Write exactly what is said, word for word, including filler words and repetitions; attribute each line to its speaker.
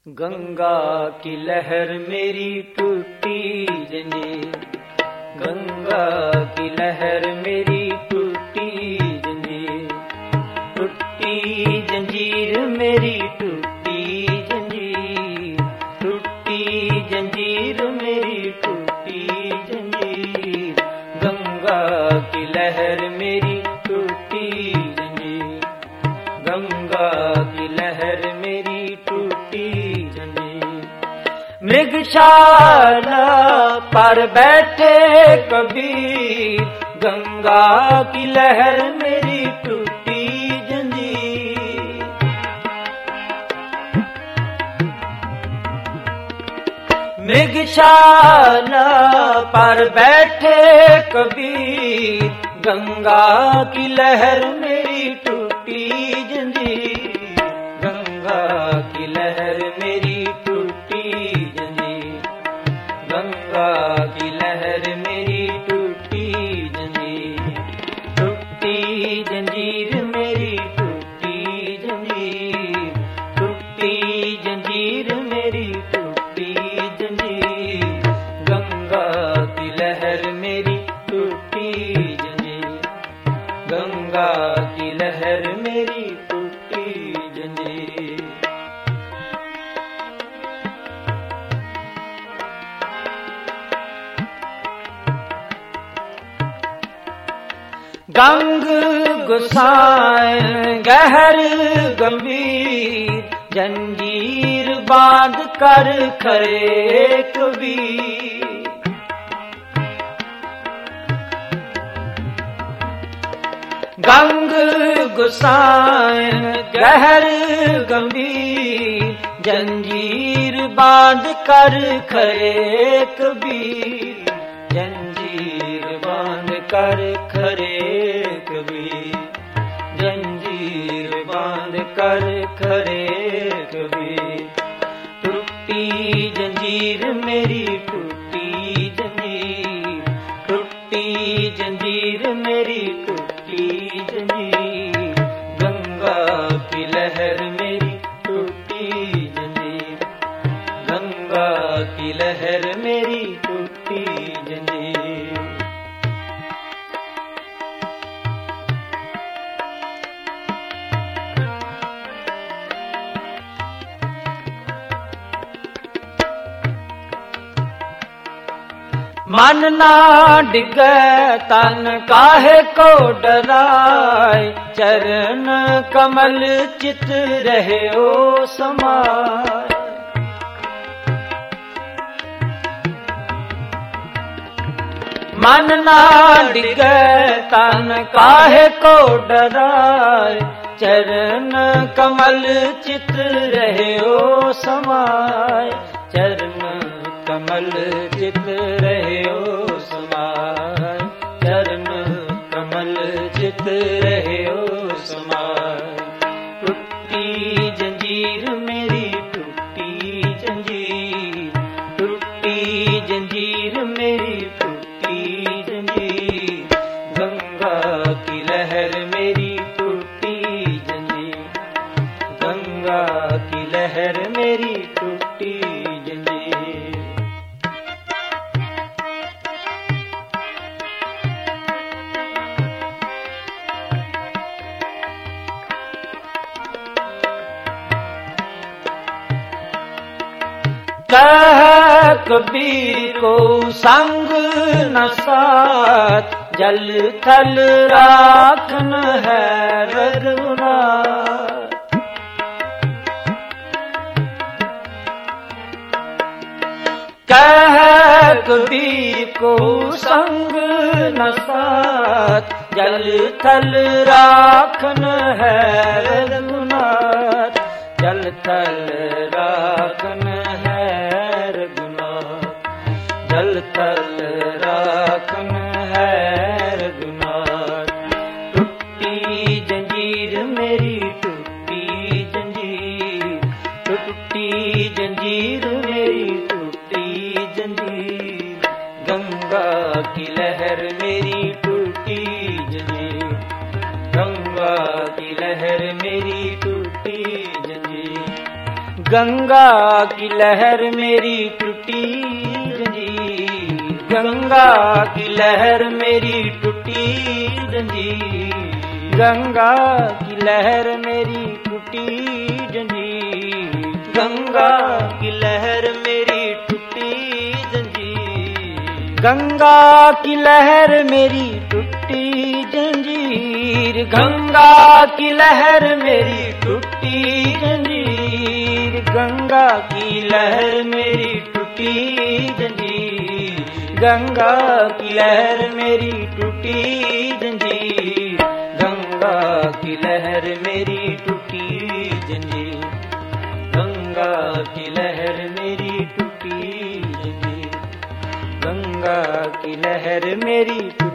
Speaker 1: गंगा की लहर मेरी टूटी जंजीर, गंगा की लहर मेरी टूटी जंजीर, टूटी जंजीर मेरी टूटी जंजीर, टूटी जंजीर मेरी टूटी जंजीर, गंगा की लहर मेरी टूटी जंजीर, गंगा की लहर मेरी टूटी जंजीर। मृगशाला पर बैठे कबीर, गंगा की लहर मेरी टूटी जंजीर, मृगशाला पर बैठे कबीर, गंगा की लहर मेरी टूटी जंजीर, गंगा की लहर मेरी टूटी जंजीर, गंगा की लहर मेरी टूटी जंजीर, टूटी जंजीर मेरी टूटी जंजीर, टूटी जंजीर मेरी टूटी जंजीर, गंगा की लहर मेरी टूटी जंजीर, गंगा की लहर मेरी टूटी जंजीर। गंग गुसाए गहर गंभीर, जंजीर बांध कर खरे कबीर, गंग गुसाए गहर गंभीर, जंजीर बांध कर खरे कबीर, जंजीर बांध कर खरे कबीर, जंजीर बांध कर खरे कबीर, टूटी जंजीर मेरी टूटी जंजीर, टूटी जंजीर मेरी टूटी जंजीर, गंगा की लहर मेरी टूटी जंजीर, गंगा की लहर मेरी टूटी जंजीर। मन ना डिगे तन काहे को डराए, चरण कमल चित रहे ओ समाए, मन ना डिगे तन काहे को डराए, चरण कमल चित रहे ओ समाए, चरण कमल चित रहे ओ समाए, चरण कमल चित रहे ओ समाए, टूटी जंजीर मेरी टूटी जंजीर, टूटी जंजीर मेरी टूटी जंजीर, गंगा की लहर मेरी टूटी जंजीर, गंगा की लहर मेरी टूटी जंजीर। कह कबीर को संग न साथ, जल थल राखन है रघुनाथ, कह कबीर को संग न साथ, जल थल राखन है रघुनाथ, जल थल राखन है रघुनाथ, जल थल राखन है रघुनाथ, टूटी जंजीर मेरी टूटी जंजीर, टूटी जंजीर मेरी टूटी जंजीर, गंगा की लहर मेरी टूटी जंजीर, गंगा की लहर मेरी टूटी जंजीर, गंगा की लहर मेरी टूटी जंजीर, गंगा की लहर मेरी टूटी जंजीर, गंगा की लहर मेरी टूटी जंजीर, गंगा की लहर मेरी टूटी जंजीर, गंगा की लहर मेरी टूटी जंजीर, गंगा की लहर मेरी टूटी जंजीर, गंगा की लहर मेरी टूटी जंजीर, गंगा की लहर मेरी टूटी जंजीर, गंगा की लहर मेरी टूटी जंजीर, गंगा की लहर मेरी टूटी जंजीर, गंगा की लहर मेरी टूटी